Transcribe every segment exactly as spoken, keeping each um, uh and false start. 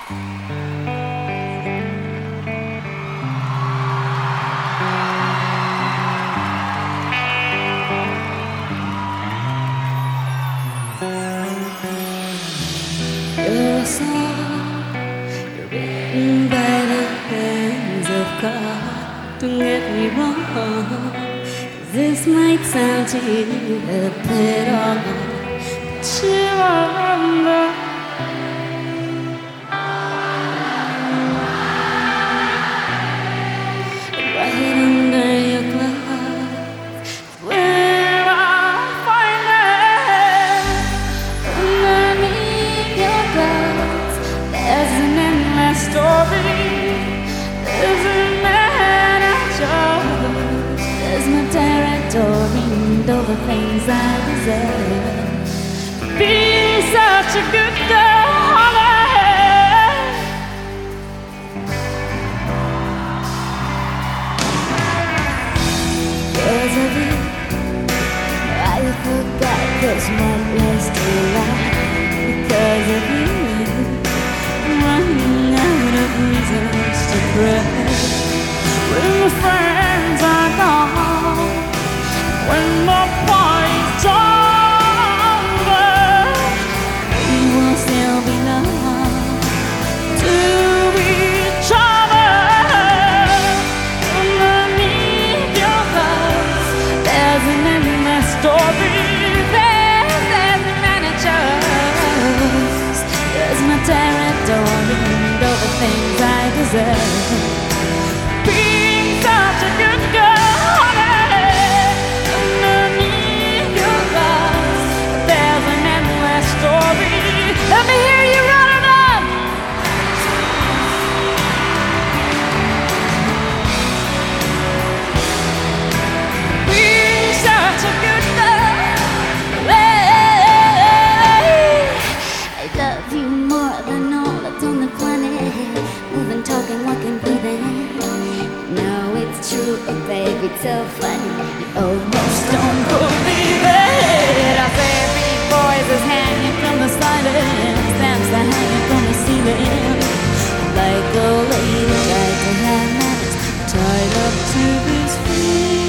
You're a song, you're written by the hands of God. Don't get me wrong, this might sound to you a bit odd, but you're under. Right under your glove, where I find it. Underneath your clothes, there's an endless story. There's a man I chose. There's my territory and all the things I deserve. Be such a good girl, honey. Because of you, I forgot this night was too long. Because of you, I'm running out of reasons to cry. When my friends are gone, when my party's over, we will still belong to each other. Underneath your clothes, there's an endless story. There's, there's a man I chose. There's my territory and all the things I deserve. Being such a good girl, honey. Underneath your clothes, there's an endless story. Let me hear you run it up. Being such a good girl, hey, I love you more than all that's on the planet. Moving, talking, walking, breathing. No, it's true, oh baby, it's so funny. You almost don't believe it. I say big voices hanging from the silence, stamps are hanging from the ceiling. Like a lady tried to have manners, tied up to this feeling.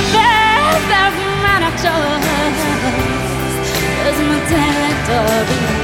There's my territory.